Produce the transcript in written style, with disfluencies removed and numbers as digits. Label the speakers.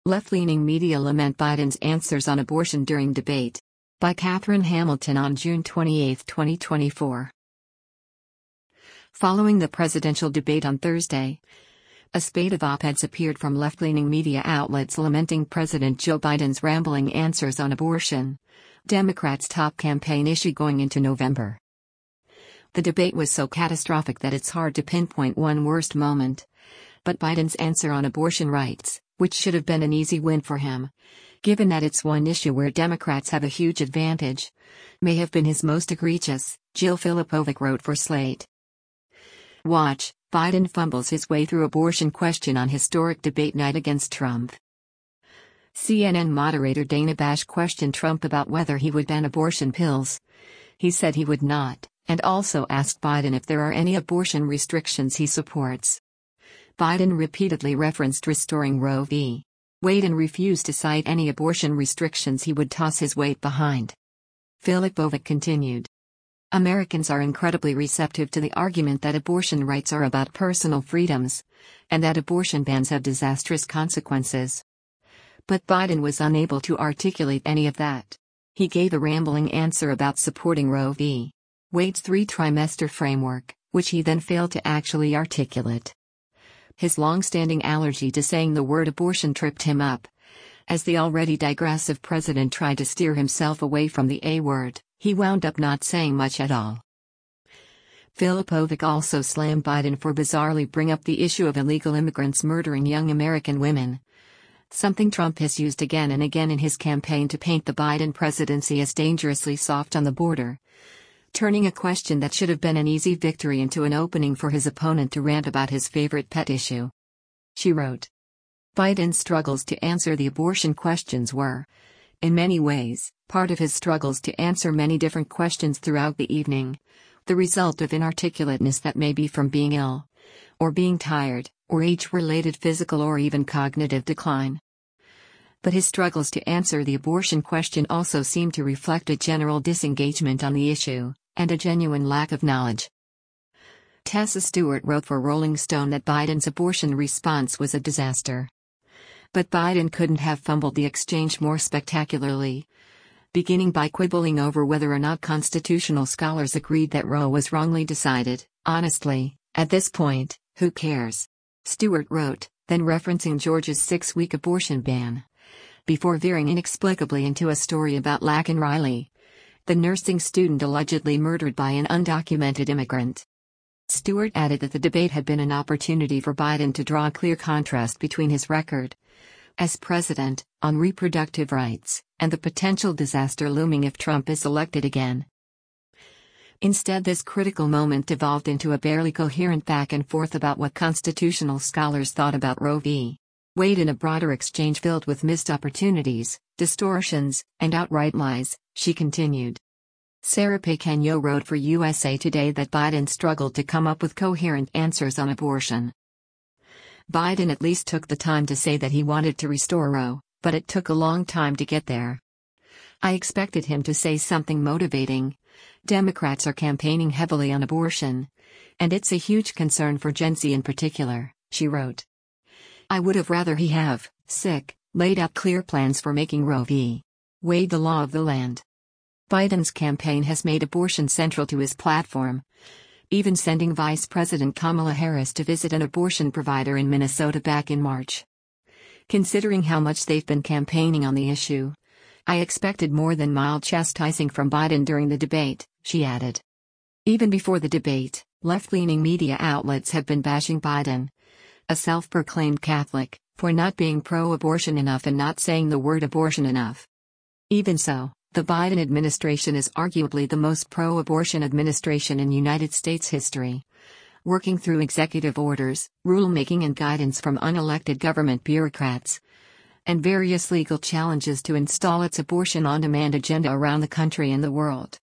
Speaker 1: Left-leaning media lament Biden's answers on abortion during debate. By Catherine Hamilton on June 28, 2024. Following the presidential debate on Thursday, a spate of op-eds appeared from left-leaning media outlets lamenting President Joe Biden's rambling answers on abortion, Democrats' top campaign issue going into November. The debate was so catastrophic that it's hard to pinpoint one worst moment, but Biden's answer on abortion rights, which should have been an easy win for him, given that it's one issue where Democrats have a huge advantage, may have been his most egregious, Jill Filipovic wrote for Slate. Watch, Biden fumbles his way through abortion question on historic debate night against Trump. CNN moderator Dana Bash questioned Trump about whether he would ban abortion pills. He said he would not, and also asked Biden if there are any abortion restrictions he supports. Biden repeatedly referenced restoring Roe v. Wade and refused to cite any abortion restrictions he would toss his weight behind. Filipovic continued. Americans are incredibly receptive to the argument that abortion rights are about personal freedoms, and that abortion bans have disastrous consequences. But Biden was unable to articulate any of that. He gave a rambling answer about supporting Roe v. Wade's three-trimester framework, which he then failed to actually articulate. His long-standing allergy to saying the word abortion tripped him up. As the already digressive president tried to steer himself away from the A word, he wound up not saying much at all. Filipovic also slammed Biden for bizarrely bringing up the issue of illegal immigrants murdering young American women, something Trump has used again and again in his campaign to paint the Biden presidency as dangerously soft on the border, turning a question that should have been an easy victory into an opening for his opponent to rant about his favorite pet issue. She wrote. Biden's struggles to answer the abortion questions were, in many ways, part of his struggles to answer many different questions throughout the evening, the result of inarticulateness that may be from being ill, or being tired, or age-related physical or even cognitive decline. But his struggles to answer the abortion question also seem to reflect a general disengagement on the issue, and a genuine lack of knowledge. Tessa Stewart wrote for Rolling Stone that Biden's abortion response was a disaster. But Biden couldn't have fumbled the exchange more spectacularly, beginning by quibbling over whether or not constitutional scholars agreed that Roe was wrongly decided. Honestly, at this point, who cares? Stewart wrote, then referencing Georgia's 6-week abortion ban, before veering inexplicably into a story about Laken Riley, the nursing student allegedly murdered by an undocumented immigrant. Stewart added that the debate had been an opportunity for Biden to draw a clear contrast between his record as president on reproductive rights and the potential disaster looming if Trump is elected again. Instead, this critical moment devolved into a barely coherent back and forth about what constitutional scholars thought about Roe v. Wade in a broader exchange filled with missed opportunities, distortions, and outright lies, she continued. Sarah Pequeño wrote for USA Today that Biden struggled to come up with coherent answers on abortion. Biden at least took the time to say that he wanted to restore Roe, but it took a long time to get there. I expected him to say something motivating. Democrats are campaigning heavily on abortion, and it's a huge concern for Gen Z in particular, she wrote. I would have rather he have, laid out clear plans for making Roe v. Wade the law of the land. Biden's campaign has made abortion central to his platform, even sending Vice President Kamala Harris to visit an abortion provider in Minnesota back in March. Considering how much they've been campaigning on the issue, I expected more than mild chastising from Biden during the debate, she added. Even before the debate, left-leaning media outlets have been bashing Biden, a self-proclaimed Catholic, for not being pro-abortion enough and not saying the word abortion enough. Even so, the Biden administration is arguably the most pro-abortion administration in United States history, working through executive orders, rulemaking and guidance from unelected government bureaucrats, and various legal challenges to install its abortion-on-demand agenda around the country and the world.